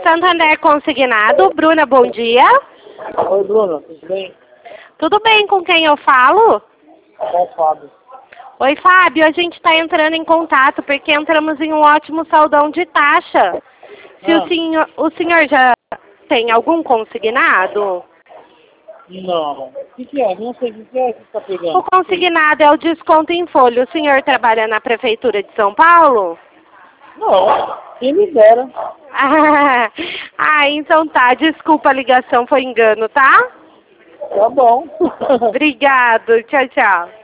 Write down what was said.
Santander Consignado. Bruna, bom dia. Oi, Bruna, tudo bem? Tudo bem, com quem eu falo? É o Fábio. Oi, Fábio, a gente está entrando em contato porque entramos em um ótimo saldão de taxa. Se o senhor já tem algum consignado? Não. O que é? Não sei o que é que você está pegando. O consignado é o desconto em folha. O senhor trabalha na Prefeitura de São Paulo? Não, quem me dera. Então tá. Desculpa a ligação, foi engano, tá? Tá bom. Obrigado. Tchau, tchau.